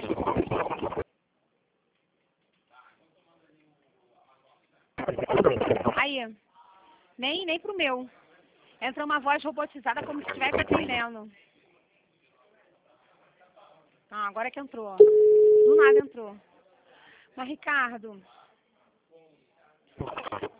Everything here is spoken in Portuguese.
Aí, nem pro meu. Entrou uma voz robotizada como se estivesse atendendo. Ah, agora que entrou. Do nada entrou. Mas, Ricardo,